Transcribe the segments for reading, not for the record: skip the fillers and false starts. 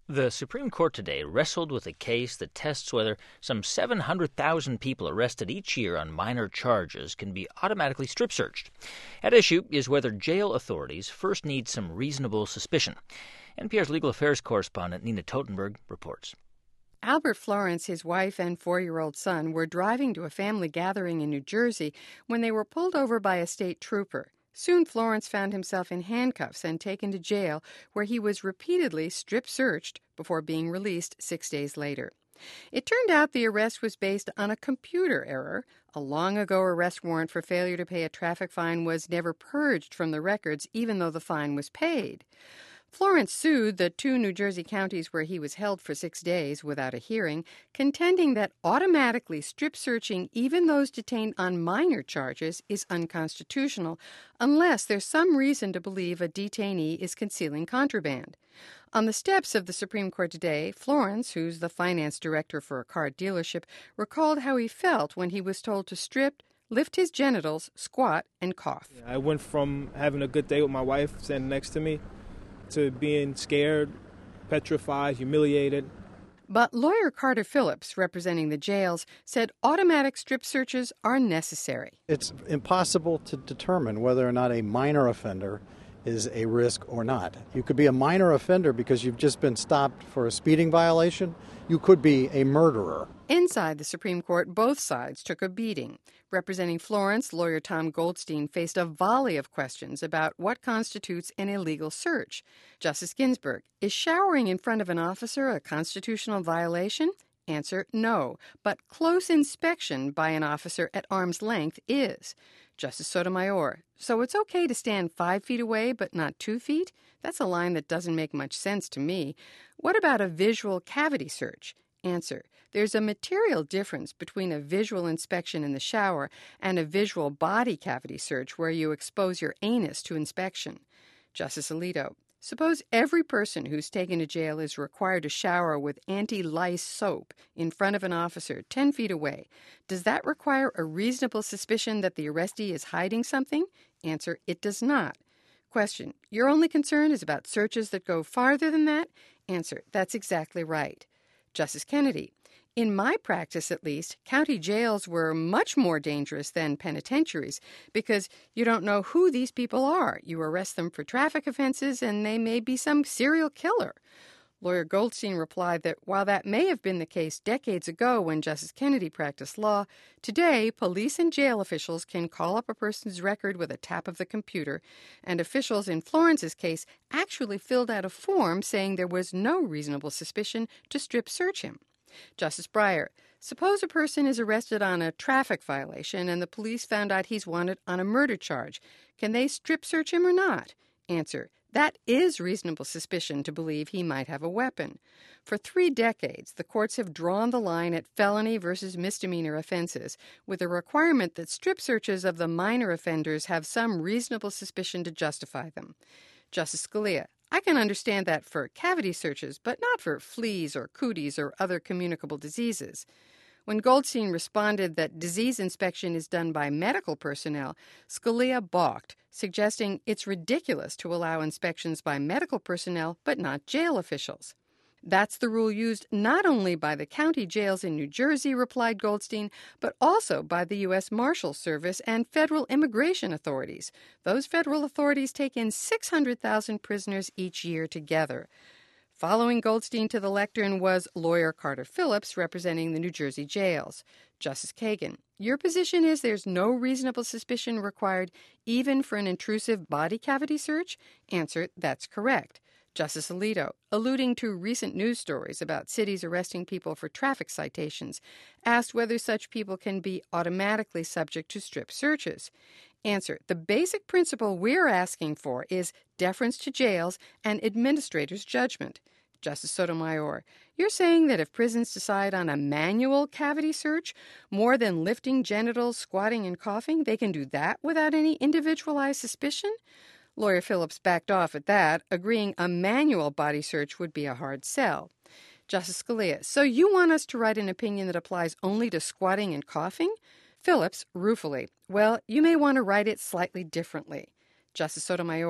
The Supreme Court today wrestled with a case that tests whether some 700,000 people arrested each year on minor charges can be automatically strip-searched. At issue is whether jail authorities first need some reasonable suspicion. NPR's legal affairs correspondent Nina Totenberg reports. Albert Florence, his wife, and 4-year-old son were driving to a family gathering in New Jersey when they were pulled over by a state trooper. Soon Florence found himself in handcuffs and taken to jail, where he was repeatedly strip-searched before being released 6 days later. It turned out the arrest was based on a computer error. A long-ago arrest warrant for failure to pay a traffic fine was never purged from the records, even though the fine was paid. Florence sued the 2 New Jersey counties where he was held for 6 days without a hearing, contending that automatically strip-searching even those detained on minor charges is unconstitutional, unless there's some reason to believe a detainee is concealing contraband. On the steps of the Supreme Court today, Florence, who's the finance director for a car dealership, recalled how he felt when he was told to strip, lift his genitals, squat, and cough. I went from having a good day with my wife standing next to me to being scared, petrified, humiliated. But lawyer Carter Phillips, representing the jails, said automatic strip searches are necessary. It's impossible to determine whether or not a minor offender is a risk or not. You could be a minor offender because you've just been stopped for a speeding violation. You could be a murderer. Inside the Supreme Court, both sides took a beating. Representing Florence, lawyer Tom Goldstein faced a volley of questions about what constitutes an illegal search. Justice Ginsburg, is showering in front of an officer a constitutional violation? Answer, no, but close inspection by an officer at arm's length is. Justice Sotomayor, so it's okay to stand 5 feet away but not 2 feet? That's a line that doesn't make much sense to me. What about a visual cavity search? Answer, there's a material difference between a visual inspection in the shower and a visual body cavity search where you expose your anus to inspection. Justice Alito, suppose every person who's taken to jail is required to shower with anti-lice soap in front of an officer 10 feet away. Does that require a reasonable suspicion that the arrestee is hiding something? Answer, it does not. Question, your only concern is about searches that go farther than that? Answer, that's exactly right. Justice Kennedy, in my practice at least, county jails were much more dangerous than penitentiaries because you don't know who these people are. You arrest them for traffic offenses and they may be some serial killer. Lawyer Goldstein replied that while that may have been the case decades ago when Justice Kennedy practiced law, today police and jail officials can call up a person's record with a tap of the computer, and officials in Florence's case actually filled out a form saying there was no reasonable suspicion to strip search him. Justice Breyer, suppose a person is arrested on a traffic violation and the police found out he's wanted on a murder charge. Can they strip search him or not? Answer, that is reasonable suspicion to believe he might have a weapon. For 3 decades, the courts have drawn the line at felony versus misdemeanor offenses, with a requirement that strip searches of the minor offenders have some reasonable suspicion to justify them. Justice Scalia, I can understand that for cavity searches, but not for fleas or cooties or other communicable diseases. When Goldstein responded that disease inspection is done by medical personnel, Scalia balked, suggesting it's ridiculous to allow inspections by medical personnel but not jail officials. That's the rule used not only by the county jails in New Jersey, replied Goldstein, but also by the U.S. Marshals Service and federal immigration authorities. Those federal authorities take in 600,000 prisoners each year together. Following Goldstein to the lectern was lawyer Carter Phillips, representing the New Jersey jails. Justice Kagan, your position is there's no reasonable suspicion required even for an intrusive body cavity search? Answer, that's correct. Justice Alito, alluding to recent news stories about cities arresting people for traffic citations, asked whether such people can be automatically subject to strip searches. Answer, the basic principle we're asking for is deference to jails and administrators' judgment. Justice Sotomayor, you're saying that if prisons decide on a manual cavity search, more than lifting genitals, squatting, and coughing, they can do that without any individualized suspicion? Lawyer Phillips backed off at that, agreeing a manual body search would be a hard sell. Justice Scalia, so you want us to write an opinion that applies only to squatting and coughing? Phillips, ruefully, well, you may want to write it slightly differently. Justice Sotomayor,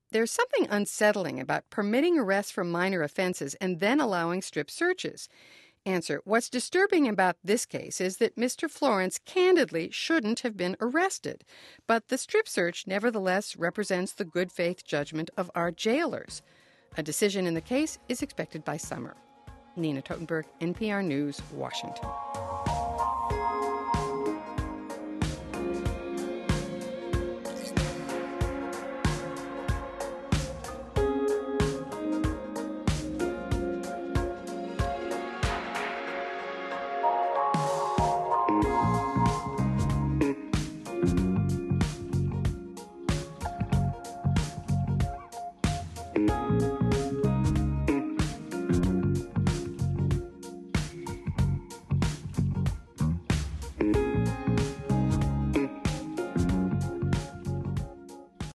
There's something unsettling about permitting arrests for minor offenses and then allowing strip searches. Answer: what's disturbing about this case is that Mr. Florence candidly shouldn't have been arrested. But the strip search nevertheless represents the good faith judgment of our jailers. A decision in the case is expected by summer. Nina Totenberg, NPR News, Washington.